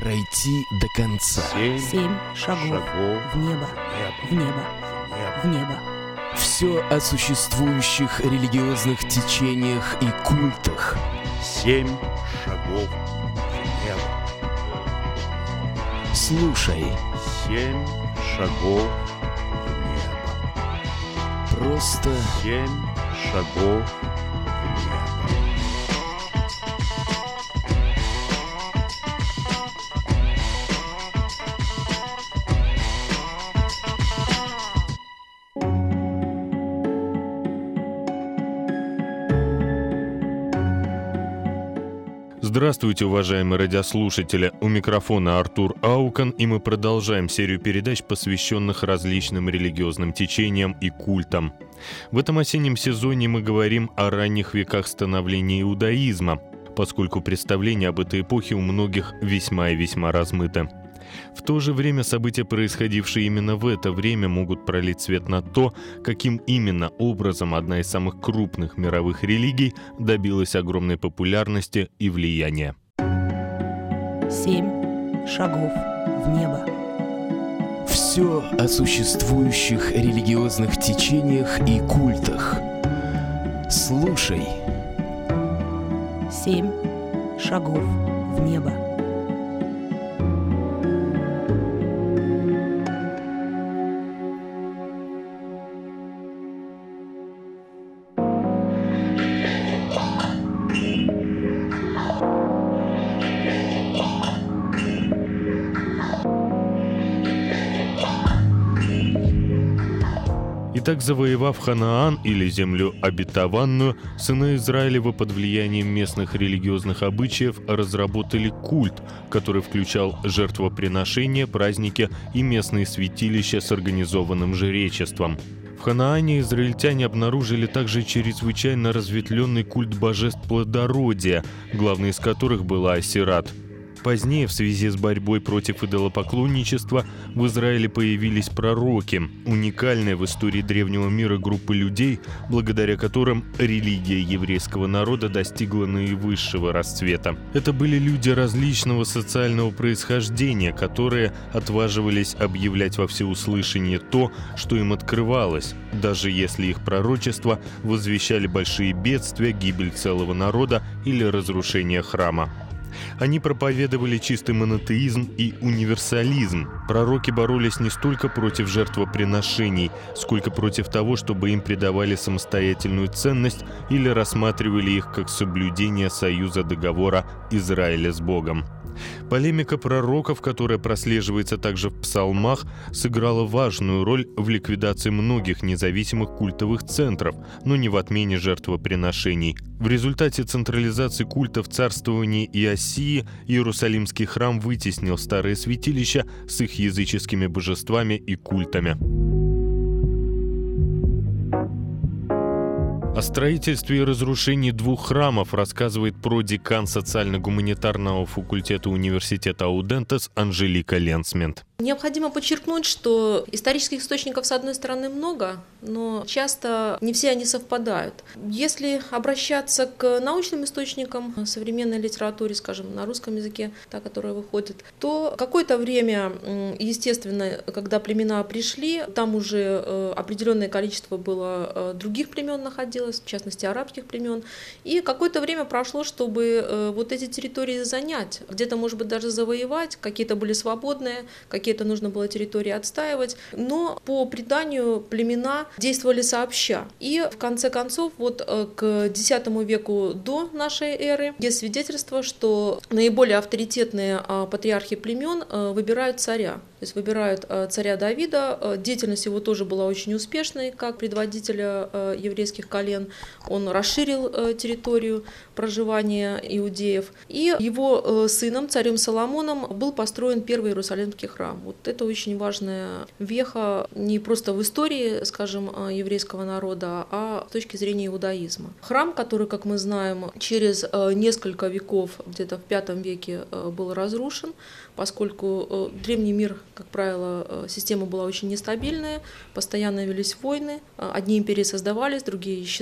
пройти до конца. 7 шагов в небо, в небо, в небо. Все о существующих религиозных течениях и культах. 7 шагов в небо. Слушай. 7 шагов в небо. Просто 7 шагов в небо. Здравствуйте, уважаемые радиослушатели! У микрофона Артур Аукан, и мы продолжаем серию передач, посвященных различным религиозным течениям и культам. В этом осеннем сезоне мы говорим о ранних веках становления иудаизма, поскольку представления об этой эпохе у многих весьма и весьма размыты. В то же время события, происходившие именно в это время, могут пролить свет на то, каким именно образом одна из самых крупных мировых религий добилась огромной популярности и влияния. 7 шагов в небо. все о существующих религиозных течениях и культах. Слушай. 7 шагов в небо. Итак, завоевав Ханаан, или землю обетованную, сыны Израилева под влиянием местных религиозных обычаев разработали культ, который включал жертвоприношения, праздники и местные святилища с организованным жречеством. В Ханаане израильтяне обнаружили также чрезвычайно разветвленный культ божеств плодородия, главной из которых была Асерат. Позднее, в связи с борьбой против идолопоклонничества, в Израиле появились пророки, уникальная в истории древнего мира группа людей, благодаря которым религия еврейского народа достигла наивысшего расцвета. Это были люди различного социального происхождения, которые отваживались объявлять во всеуслышание то, что им открывалось, даже если их пророчества возвещали большие бедствия, гибель целого народа или разрушение храма. Они проповедовали чистый монотеизм и универсализм. Пророки боролись не столько против жертвоприношений, сколько против того, чтобы им придавали самостоятельную ценность или рассматривали их как соблюдение союза договора Израиля с Богом. Полемика пророков, которая прослеживается также в псалмах, сыграла важную роль в ликвидации многих независимых культовых центров, но не в отмене жертвоприношений. В результате централизации культа в царствовании Иосии Иерусалимский храм вытеснил старые святилища с их языческими божествами и культами. О строительстве и разрушении 2 храмов рассказывает продекан социально-гуманитарного факультета университета Аудентес Анжелика Ленсмент. Необходимо подчеркнуть, что исторических источников, с одной стороны, много, но часто не все они совпадают. Если обращаться к научным источникам, современной литературе, скажем, на русском языке, та, которая выходит, то какое-то время, естественно, когда племена пришли, там уже определенное количество было других племен находилось, в частности, арабских племен, и какое-то время прошло, чтобы вот эти территории занять, где-то, может быть, даже завоевать, какие-то были свободные, какие-то нужно было территории отстаивать, но по преданию племена действовали сообща. И в конце концов, вот к X веку до нашей эры есть свидетельство, что наиболее авторитетные патриархи племен выбирают царя. То есть выбирают царя Давида. Деятельность его тоже была очень успешной, как предводителя еврейских колен. Он расширил территорию проживания иудеев. И его сыном, царем Соломоном, был построен первый Иерусалимский храм. Вот это очень важная веха не просто в истории, скажем, еврейского народа, а с точки зрения иудаизма. Храм, который, как мы знаем, через несколько веков, где-то в V веке, был разрушен, поскольку древний мир, как правило, система была очень нестабильная, постоянно велись войны, одни империи создавались, другие исчезали.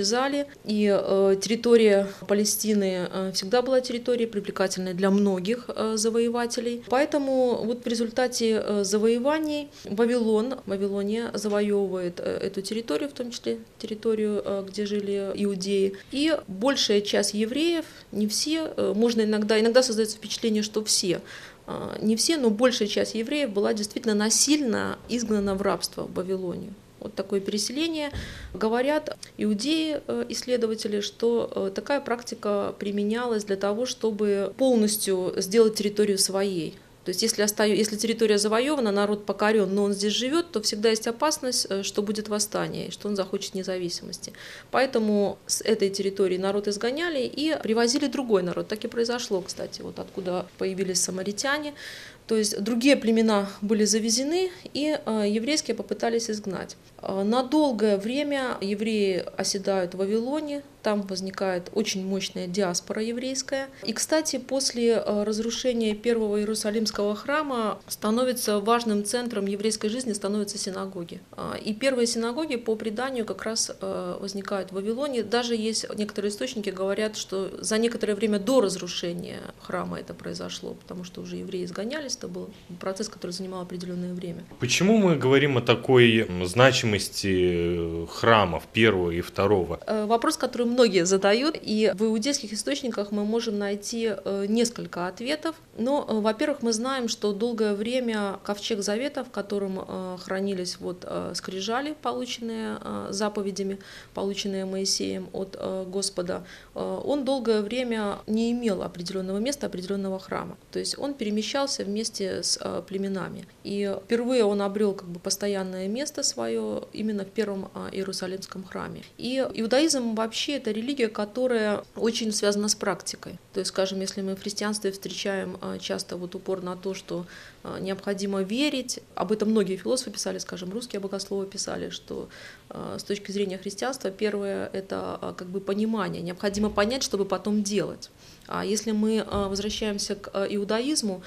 исчезали, и территория Палестины всегда была территорией привлекательной для многих завоевателей. Поэтому вот в результате завоеваний Вавилония завоевывает эту территорию, в том числе территорию, где жили иудеи. И большая часть евреев, не все, иногда создается впечатление, что все, не все, но большая часть евреев была действительно насильно изгнана в рабство в Вавилонию. Вот такое переселение. Говорят иудеи, исследователи, что такая практика применялась для того, чтобы полностью сделать территорию своей. То есть если территория завоевана, народ покорен, но он здесь живет, то всегда есть опасность, что будет восстание, что он захочет независимости. Поэтому с этой территории народ изгоняли и привозили другой народ. Так и произошло, кстати, вот откуда появились самаритяне. То есть другие племена были завезены, и еврейские попытались изгнать. На долгое время евреи оседают в Вавилоне, там возникает очень мощная диаспора еврейская. И, кстати, после разрушения первого Иерусалимского храма становится важным центром еврейской жизни становятся синагоги. И первые синагоги, по преданию, как раз возникают в Вавилоне. Даже есть некоторые источники говорят, что за некоторое время до разрушения храма это произошло, потому что уже евреи изгонялись, это был процесс, который занимал определенное время. Почему мы говорим о такой значимости храмов первого и второго? Вопрос, который многие задают, и в иудейских источниках мы можем найти несколько ответов. Но, во-первых, мы знаем, что долгое время ковчег завета, в котором хранились скрижали, полученные заповедями, полученные Моисеем от Господа, он долгое время не имел определенного места, определенного храма. То есть он перемещался вместе с племенами. И впервые он обрел постоянное место свое именно в первом Иерусалимском храме. И иудаизм вообще это религия, которая очень связана с практикой. То есть, скажем, если мы в христианстве встречаем часто упор на то, что необходимо верить, об этом многие философы писали, скажем, русские богословы писали, что с точки зрения христианства первое это понимание, необходимо понять, чтобы потом делать. А если мы возвращаемся к иудаизму,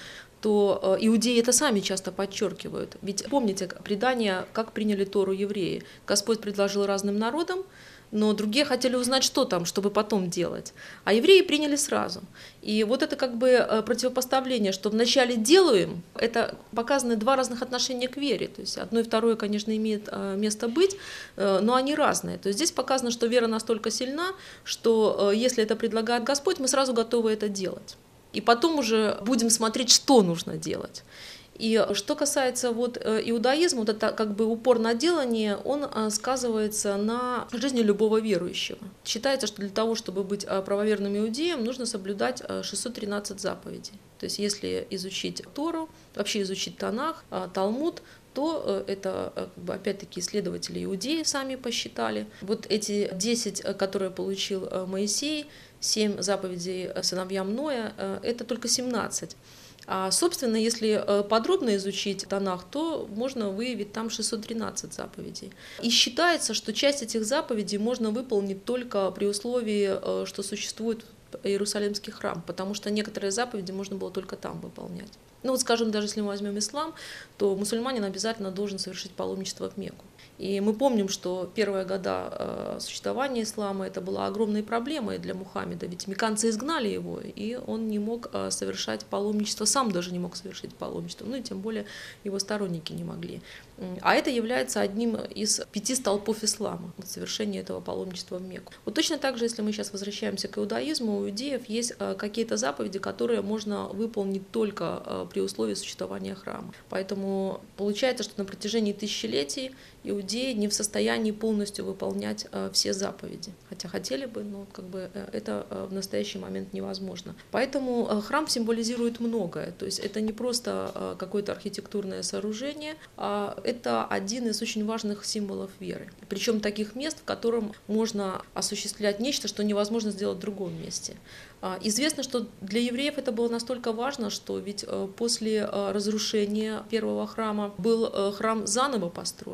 то иудеи это сами часто подчеркивают. Ведь помните предание, как приняли Тору евреи. Господь предложил разным народам, но другие хотели узнать, что там, чтобы потом делать. А евреи приняли сразу. И вот это противопоставление, что вначале делаем, это показаны два разных отношения к вере. То есть одно и второе, конечно, имеет место быть, но они разные. То есть здесь показано, что вера настолько сильна, что если это предлагает Господь, мы сразу готовы это делать. И потом уже будем смотреть, что нужно делать. И что касается иудаизма, это упор на делание, он сказывается на жизни любого верующего. Считается, что для того, чтобы быть правоверным иудеем, нужно соблюдать 613 заповедей. То есть если изучить Тору, вообще изучить Танах, Талмуд, то это, опять-таки, исследователи иудеи сами посчитали. Вот эти 10, которые получил Моисей, 7 заповедей сыновьям Ноя, это только 17. А, собственно, если подробно изучить Танах, то можно выявить там 613 заповедей. И считается, что часть этих заповедей можно выполнить только при условии, что существует Иерусалимский храм, потому что некоторые заповеди можно было только там выполнять. Скажем, даже если мы возьмем ислам, то мусульманин обязательно должен совершить паломничество в Мекку. И мы помним, что первые года существования ислама это была огромной проблемой для Мухаммеда, ведь мекканцы изгнали его, и он не мог совершать паломничество, сам даже не мог совершить паломничество, и тем более его сторонники не могли. А это является одним из 5 столпов ислама, совершение этого паломничества в Мекку. Точно так же, если мы сейчас возвращаемся к иудаизму, у иудеев есть какие-то заповеди, которые можно выполнить только при условии существования храма. Поэтому получается, что на протяжении тысячелетий иудеи не в состоянии полностью выполнять все заповеди. Хотя хотели бы, но это в настоящий момент невозможно. Поэтому храм символизирует многое. То есть это не просто какое-то архитектурное сооружение, а это один из очень важных символов веры. Причем таких мест, в котором можно осуществлять нечто, что невозможно сделать в другом месте. Известно, что для евреев это было настолько важно, что ведь после разрушения первого храма был храм заново построен в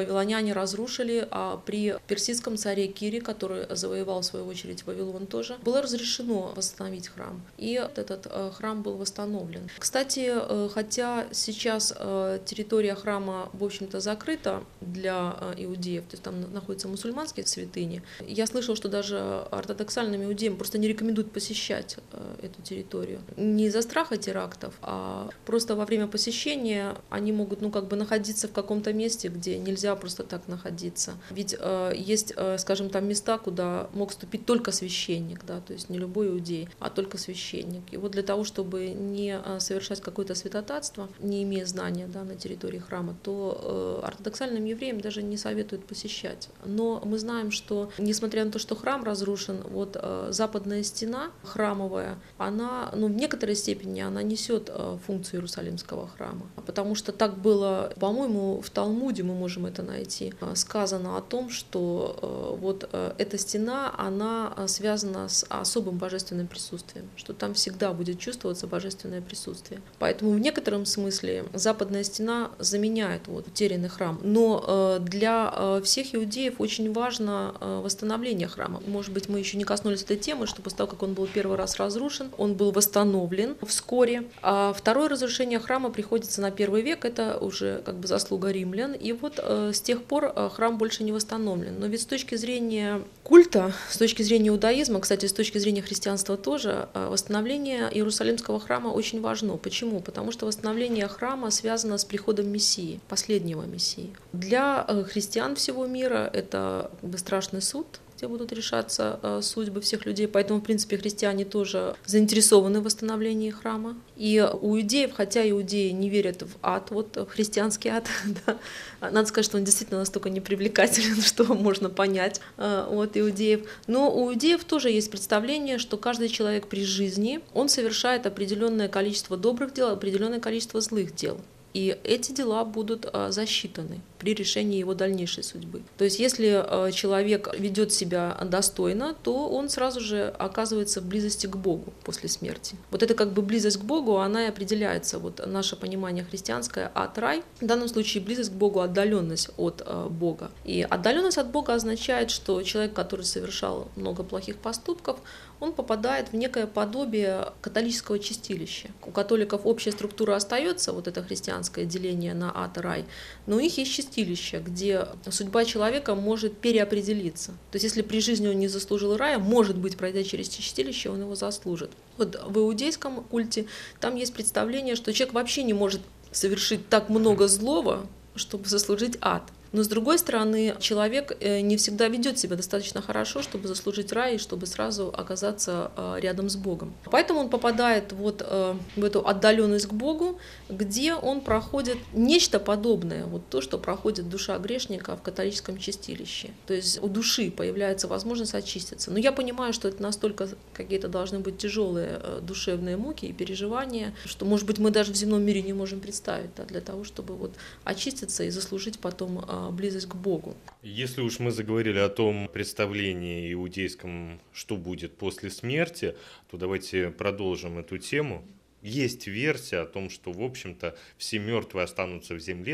вавилоняне разрушили, а при персидском царе Кире, который завоевал в свою очередь Вавилон тоже, было разрешено восстановить храм. И этот храм был восстановлен. Кстати, хотя сейчас территория храма, в общем-то, закрыта для иудеев, то есть там находятся мусульманские святыни, я слышала, что даже ортодоксальным иудеям просто не рекомендуют посещать эту территорию. Не из-за страха терактов, а просто во время посещения они могут, находиться в каком-то месте, где нельзя просто так находиться. Ведь есть, скажем, там места, куда мог вступить только священник, да, то есть не любой иудей, а только священник. И вот для того, чтобы не совершать какое-то святотатство, не имея знания, да, на территории храма, то ортодоксальным евреям даже не советуют посещать. Но мы знаем, что, несмотря на то, что храм разрушен, вот западная стена храмовая, она, в некоторой степени она несет функцию Иерусалимского храма. Потому что так было, по-моему, в Талмуде мы можем это найти, сказано о том, что вот эта стена, она связана с особым божественным присутствием, что там всегда будет чувствоваться божественное присутствие. Поэтому в некотором смысле западная стена заменяет вот утерянный храм. Но для всех иудеев очень важно восстановление храма. Может быть, мы еще не коснулись этой темы, что после того, как он был первый раз разрушен, он был восстановлен вскоре. А второе разрушение храма приходится на первый век, это уже как бы заслуга римлян. И вот с тех пор храм больше не восстановлен. Но ведь с точки зрения культа, с точки зрения иудаизма, кстати, с точки зрения христианства тоже, восстановление Иерусалимского храма очень важно. Почему? Потому что восстановление храма связано с приходом Мессии, последнего Мессии. Для христиан всего мира это как бы страшный суд, где будут решаться судьбы всех людей. Поэтому, в принципе, христиане тоже заинтересованы в восстановлении храма. И у иудеев, хотя иудеи не верят в ад, вот в христианский ад, да, надо сказать, что он действительно настолько непривлекателен, что можно понять от иудеев. Но у иудеев тоже есть представление, что каждый человек при жизни, он совершает определенное количество добрых дел, определенное количество злых дел. И эти дела будут засчитаны при решении его дальнейшей судьбы. То есть если человек ведет себя достойно, то он сразу же оказывается в близости к Богу после смерти. Вот эта как бы близость к Богу, она и определяется, вот наше понимание христианское, ад-рай. В данном случае близость к Богу, отдаленность от Бога. И отдаленность от Бога означает, что человек, который совершал много плохих поступков, он попадает в некое подобие католического чистилища. У католиков общая структура остается, вот это христианское деление на ад и рай, но у них есть чистилище, где судьба человека может переопределиться. То есть если при жизни он не заслужил рая, может быть, пройдя через чистилище, он его заслужит. Вот в иудейском культе там есть представление, что человек вообще не может совершить так много злого, чтобы заслужить ад. Но с другой стороны, человек не всегда ведет себя достаточно хорошо, чтобы заслужить рай и чтобы сразу оказаться рядом с Богом. Поэтому он попадает вот в эту отдаленность к Богу, где он проходит нечто подобное, вот то, что проходит душа грешника в католическом чистилище. То есть у души появляется возможность очиститься. Но я понимаю, что это настолько какие-то должны быть тяжелые душевные муки и переживания, что, может быть, мы даже в земном мире не можем представить, да, для того, чтобы вот очиститься и заслужить потом близость к Богу. Если уж мы заговорили о том представлении иудейском, что будет после смерти, то давайте продолжим эту тему. Есть версия о том, что, в общем-то, все мертвые останутся в земле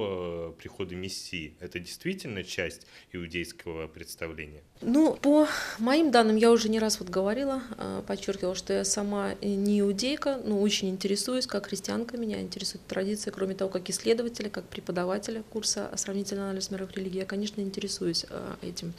до прихода Мессии. Это действительно часть иудейского представления? Ну, по моим данным, я уже не раз вот говорила, подчеркивала, что я сама не иудейка, но очень интересуюсь, как христианка, меня интересует традиция, кроме того, как исследователя, как преподавателя курса «Сравнительный анализ мировых религий», я, конечно, интересуюсь этим.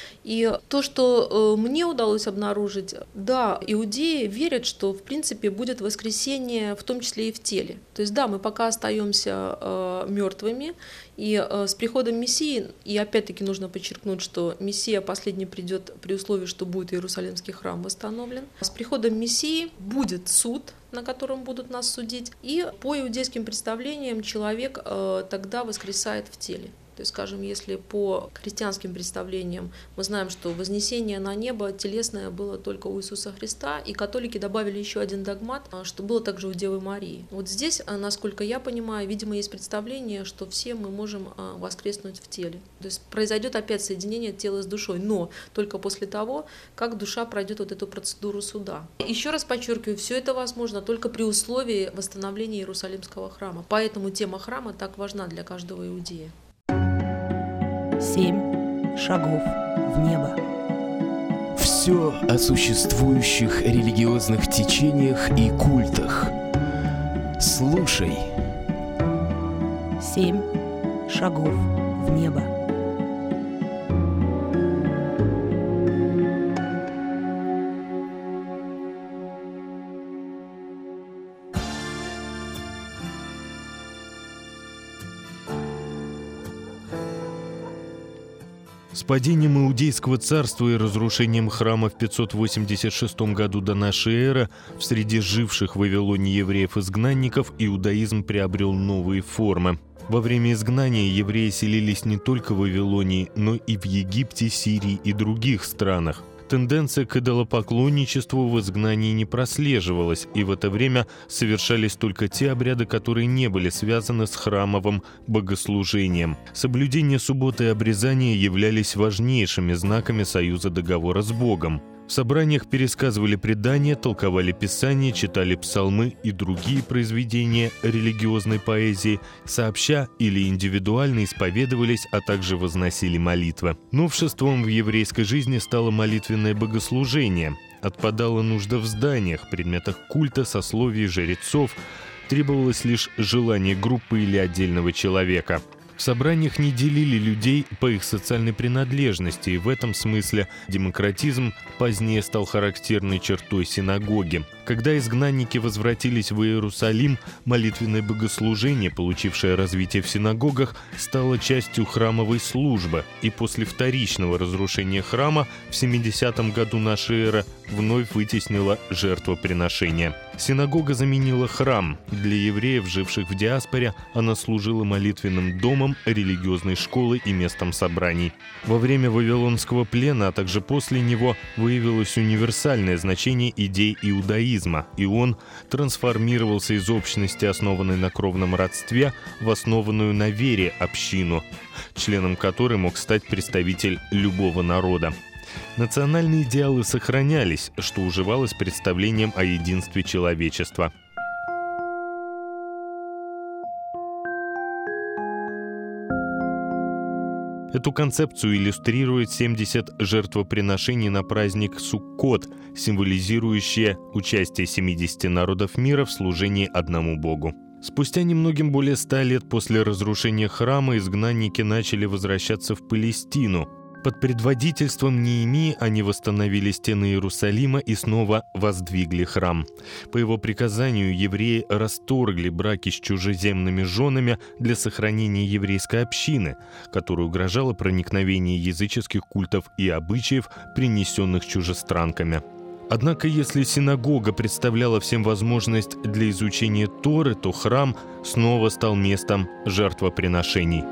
И то, что мне удалось обнаружить, да, иудеи верят, что, в принципе, будет воскресение, в том числе и в теле. То есть, да, мы пока остаемся мертвыми, и с приходом Мессии, и опять-таки нужно подчеркнуть, что Мессия последний придет при условии, что будет Иерусалимский храм восстановлен. С приходом Мессии будет суд, на котором будут нас судить, и по иудейским представлениям человек тогда воскресает в теле. То есть, скажем, если по христианским представлениям мы знаем, что вознесение на небо телесное было только у Иисуса Христа, и католики добавили еще один догмат, что было также у Девы Марии. Вот здесь, насколько я понимаю, видимо, есть представление, что все мы можем воскреснуть в теле. То есть произойдет опять соединение тела с душой, но только после того, как душа пройдет вот эту процедуру суда. Еще раз подчеркиваю, все это возможно только при условии восстановления Иерусалимского храма. Поэтому тема храма так важна для каждого иудея. 7 шагов в небо. Все о существующих религиозных течениях и культах. Слушай. 7 шагов в небо. С падением Иудейского царства и разрушением храма в 586 году до нашей эры в среде живших в Вавилоне евреев-изгнанников иудаизм приобрел новые формы. Во время изгнания евреи селились не только в Вавилонии, но и в Египте, Сирии и других странах. Тенденция к идолопоклонничеству в изгнании не прослеживалась, и в это время совершались только те обряды, которые не были связаны с храмовым богослужением. Соблюдение субботы и обрезание являлись важнейшими знаками союза договора с Богом. В собраниях пересказывали предания, толковали Писания, читали псалмы и другие произведения религиозной поэзии, сообща или индивидуально исповедовались, а также возносили молитвы. Новшеством в еврейской жизни стало молитвенное богослужение. Отпадала нужда в зданиях, предметах культа, сословий, жрецов. Требовалось лишь желание группы или отдельного человека. В собраниях не делили людей по их социальной принадлежности, и в этом смысле демократизм позднее стал характерной чертой синагоги. Когда изгнанники возвратились в Иерусалим, молитвенное богослужение, получившее развитие в синагогах, стало частью храмовой службы, и после вторичного разрушения храма в 70 году нашей эры вновь вытеснило жертвоприношение. Синагога заменила храм. Для евреев, живших в диаспоре, она служила молитвенным домом, религиозной школой и местом собраний. Во время Вавилонского плена, а также после него, выявилось универсальное значение идей иудаизма, и он трансформировался из общности, основанной на кровном родстве, в основанную на вере общину, членом которой мог стать представитель любого народа. Национальные идеалы сохранялись, что уживалось представлением о единстве человечества. Эту концепцию иллюстрирует 70 жертвоприношений на праздник Суккот, символизирующее участие 70 народов мира в служении одному Богу. Спустя немногим более 100 лет после разрушения храма изгнанники начали возвращаться в Палестину. Под предводительством Неемии они восстановили стены Иерусалима и снова воздвигли храм. По его приказанию евреи расторгли браки с чужеземными женами для сохранения еврейской общины, которой угрожало проникновение языческих культов и обычаев, принесенных чужестранками. Однако, если синагога представляла всем возможность для изучения Торы, то храм снова стал местом жертвоприношений.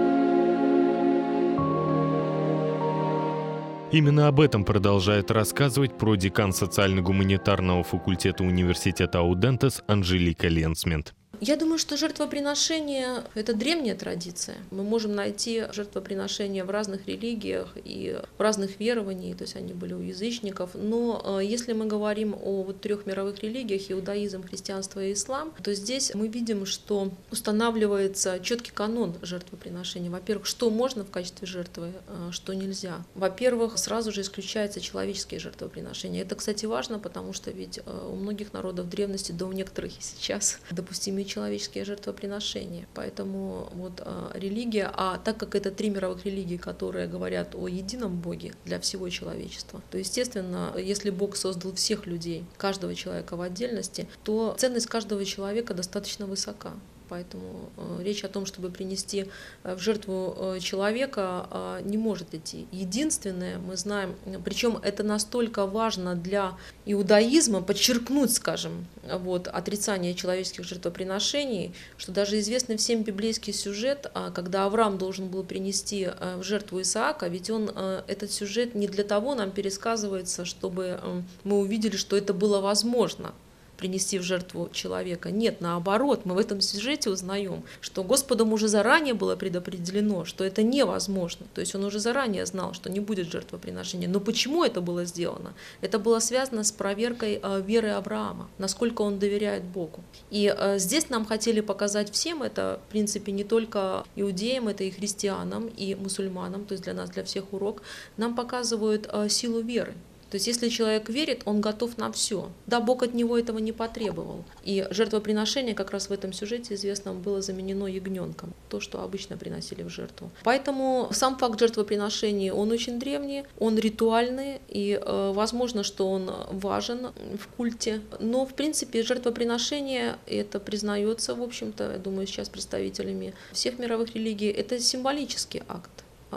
Именно об этом продолжает рассказывать продекан социально-гуманитарного факультета университета Аудентес Анжелика Ленсмент. Я думаю, что жертвоприношение – это древняя традиция. Мы можем найти жертвоприношения в разных религиях и в разных верованиях, то есть они были у язычников. Но если мы говорим о трех мировых религиях – иудаизм, христианство и ислам, то здесь мы видим, что устанавливается четкий канон жертвоприношения. Во-первых, что можно в качестве жертвы, что нельзя. Во-первых, сразу же исключаются человеческие жертвоприношения. Это, кстати, важно, потому что ведь у многих народов древности, да у некоторых и сейчас, допустимы человеческие жертвоприношения. Поэтому религия, а так как это 3 мировых религии, которые говорят о едином Боге для всего человечества, то, естественно, если Бог создал всех людей, каждого человека в отдельности, то ценность каждого человека достаточно высока. Поэтому речь о том, чтобы принести в жертву человека, не может идти. Единственное, мы знаем, причем это настолько важно для иудаизма, подчеркнуть, скажем, отрицание человеческих жертвоприношений, что даже известный всем библейский сюжет, когда Авраам должен был принести в жертву Исаака, ведь этот сюжет не для того нам пересказывается, чтобы мы увидели, что это было возможно. принести в жертву человека. Нет, наоборот, мы в этом сюжете узнаем, что Господом уже заранее было предопределено, что это невозможно. То есть он уже заранее знал, что не будет жертвоприношения. Но почему это было сделано? Это было связано с проверкой веры Авраама, насколько он доверяет Богу. И здесь нам хотели показать всем, это в принципе не только иудеям, это и христианам, и мусульманам, то есть для нас, для всех урок, нам показывают силу веры. То есть если человек верит, он готов на все. Да, Бог от него этого не потребовал. И жертвоприношение как раз в этом сюжете известном было заменено ягненком, то, что обычно приносили в жертву. Поэтому сам факт жертвоприношения, он очень древний, он ритуальный, и возможно, что он важен в культе. Но, в принципе, жертвоприношение, это признается, в общем-то, я думаю, сейчас представителями всех мировых религий, это символический акт.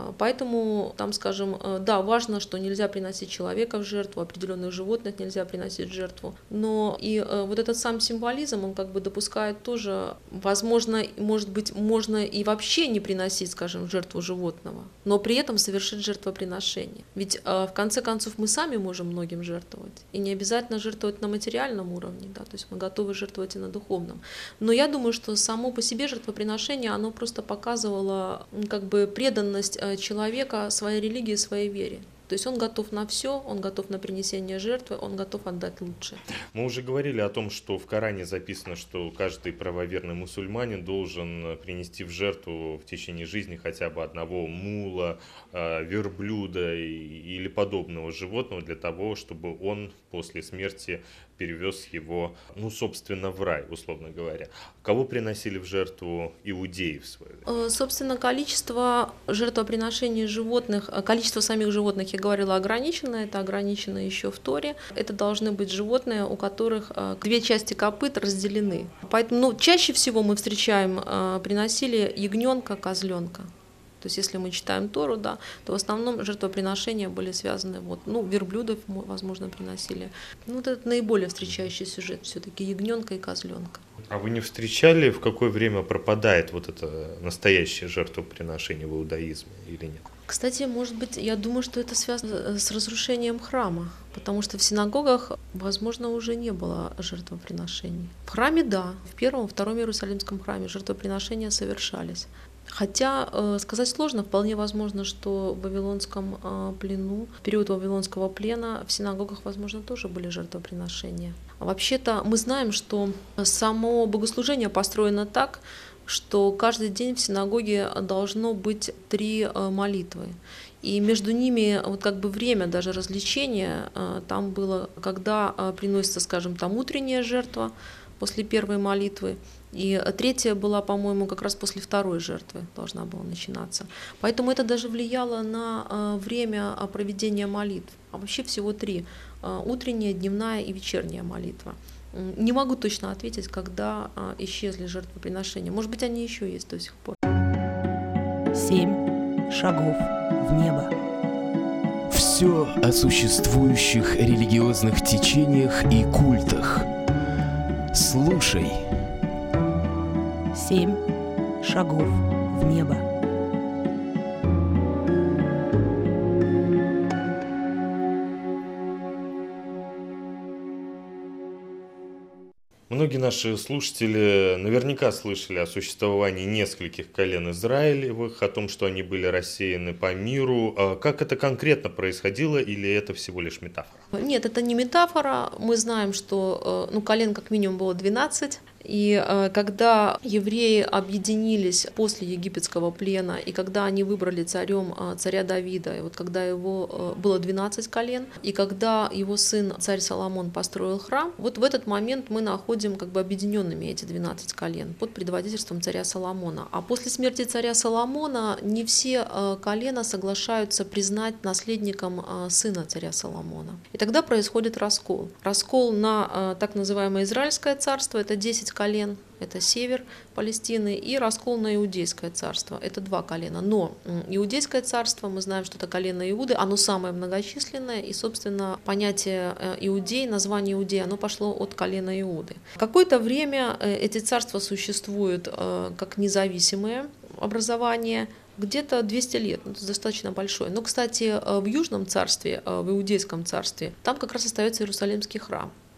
Поэтому там, скажем, да, важно, что нельзя приносить человека в жертву, определенных животных нельзя приносить в жертву, но и вот этот сам символизм, он как бы допускает тоже, возможно, может быть, можно и вообще не приносить, скажем, в жертву животного, но при этом совершить жертвоприношение. Ведь в конце концов мы сами можем многим жертвовать, и не обязательно жертвовать на материальном уровне, да, то есть мы готовы жертвовать и на духовном. Но я думаю, что само по себе жертвоприношение, оно просто показывало как бы преданность человека своей религии, своей вере. То есть он готов на все, он готов на принесение жертвы, он готов отдать лучшее. Мы уже говорили о том, что в Коране записано, что каждый правоверный мусульманин должен принести в жертву в течение жизни хотя бы одного мула, верблюда или подобного животного для того, чтобы он после смерти перевез его, собственно, в рай, условно говоря. Кого приносили в жертву иудеи в свое время? Собственно, количество жертвоприношений животных, количество самих животных, я говорила, ограничено, это ограничено еще в Торе. Это должны быть животные, у которых две части копыт разделены. Поэтому чаще всего мы встречаем, приносили ягненка, козленка. То есть если мы читаем Тору, да, то в основном жертвоприношения были связаны, верблюдов, возможно, приносили. Это наиболее встречающий сюжет все-таки ягненка и козленка. А вы не встречали, в какое время пропадает вот это настоящее жертвоприношение в иудаизме или нет? Кстати, может быть, я думаю, что это связано с разрушением храма, потому что в синагогах, возможно, уже не было жертвоприношений. В храме, да, в первом, втором Иерусалимском храме жертвоприношения совершались. Хотя сказать сложно, вполне возможно, что в Вавилонском плену, в период Вавилонского плена в синагогах, возможно, тоже были жертвоприношения. А вообще-то мы знаем, что само богослужение построено так, что каждый день в синагоге должно быть 3 молитвы. И между ними время даже развлечения там было, когда приносится, скажем, там утренняя жертва после первой молитвы, и третья была, по-моему, как раз после второй жертвы должна была начинаться. Поэтому это даже влияло на время проведения молитв. А вообще всего 3. Утренняя, дневная и вечерняя молитва. Не могу точно ответить, когда исчезли жертвоприношения. Может быть, они еще есть до сих пор. 7 шагов в небо. Все о существующих религиозных течениях и культах. Слушай. 7 шагов в небо. Многие наши слушатели наверняка слышали о существовании нескольких колен Израилевых, о том, что они были рассеяны по миру. Как это конкретно происходило, или это всего лишь метафора? Нет, это не метафора. Мы знаем, что колен как минимум было 12. И когда евреи объединились после египетского плена, и когда они выбрали царем царя Давида, и когда его было 12 колен, и когда его сын царь Соломон построил храм, в этот момент мы находим объединенными эти 12 колен под предводительством царя Соломона. А после смерти царя Соломона не все колена соглашаются признать наследником сына царя Соломона. И тогда происходит раскол. Раскол на так называемое Израильское царство, это 10 колен, это север Палестины, и раскол на Иудейское царство, это 2 колена. Но Иудейское царство, мы знаем, что это колено Иуды, оно самое многочисленное, и, собственно, понятие иудей, название иудей, оно пошло от колена Иуды. Какое-то время эти царства существуют как независимые образования, где-то 200 лет, это достаточно большое. Но, кстати, в Южном царстве, в Иудейском царстве, там как раз остается Иерусалимский храм.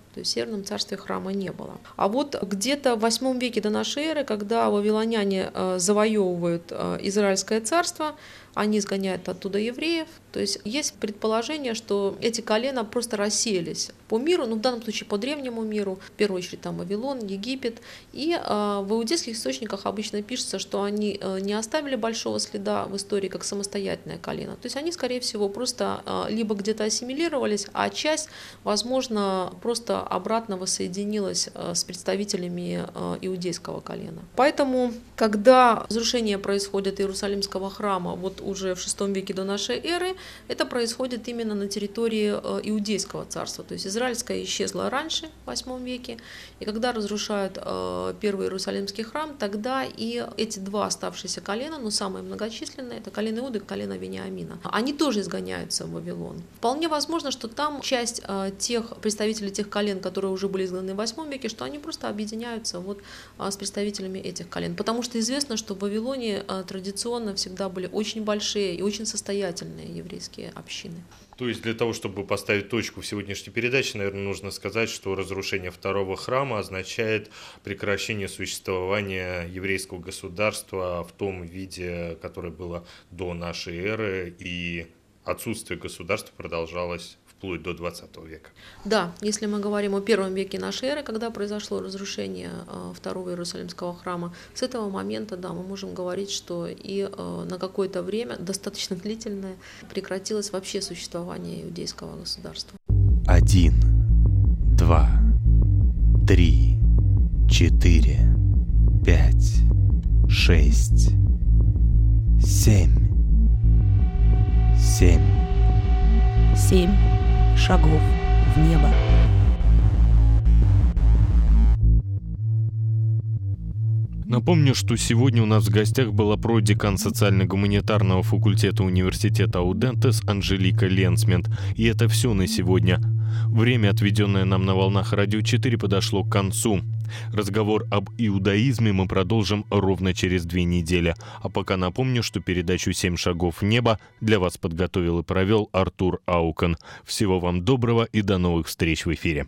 То есть в Северном царстве храма не было. А вот где-то в 8 веке до нашей эры, когда вавилоняне завоевывают Израильское царство, они изгоняют оттуда евреев. То есть есть предположение, что эти колена просто рассеялись по миру, в данном случае по древнему миру, в первую очередь там Вавилон, Египет. И в иудейских источниках обычно пишется, что они не оставили большого следа в истории как самостоятельное колено. То есть они, скорее всего, просто либо где-то ассимилировались, а часть, возможно, просто обратно воссоединилась с представителями иудейского колена. Поэтому, когда разрушение происходит Иерусалимского храма, уже в VI веке до нашей эры, это происходит именно на территории Иудейского царства. То есть Израильское исчезло раньше, в 8 веке, и когда разрушают первый Иерусалимский храм, тогда и эти два оставшиеся колена, но самые многочисленные, это колено Иуды и колено Вениамина, они тоже изгоняются в Вавилон. Вполне возможно, что там часть тех представителей тех колен, которые уже были изгнаны в 8 веке, что они просто объединяются с представителями этих колен. Потому что известно, что в Вавилоне традиционно всегда были очень большие и очень состоятельные еврейские общины. То есть для того, чтобы поставить точку в сегодняшней передаче, наверное, нужно сказать, что разрушение второго храма означает прекращение существования еврейского государства в том виде, которое было до нашей эры, и отсутствие государства продолжалось вплоть до 20 века. Да, если мы говорим о первом веке нашей эры, когда произошло разрушение второго Иерусалимского храма, с этого момента, да, мы можем говорить, что и на какое-то время, достаточно длительное, прекратилось вообще существование иудейского государства. 1, 2, 3, 4, 5, 6, 7. 7 шагов в небо. Напомню, что сегодня у нас в гостях была продекан социально-гуманитарного факультета университета Аудентес Анжелика Ленсмент. И это все на сегодня. Время, отведенное нам на волнах Радио 4, подошло к концу. Разговор об иудаизме мы продолжим ровно через 2 недели. А пока напомню, что передачу «7 шагов в небо» для вас подготовил и провел Артур Аукан. Всего вам доброго и до новых встреч в эфире.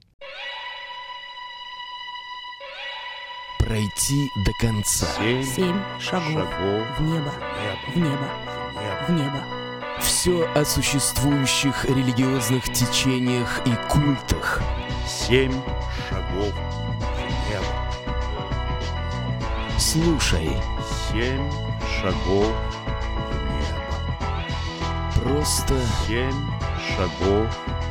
Пройти до конца. 7 шагов в небо, в небо, в небо. Все о существующих религиозных течениях и культах. 7 шагов в небо. Слушай. 7 шагов в небо. Просто 7 шагов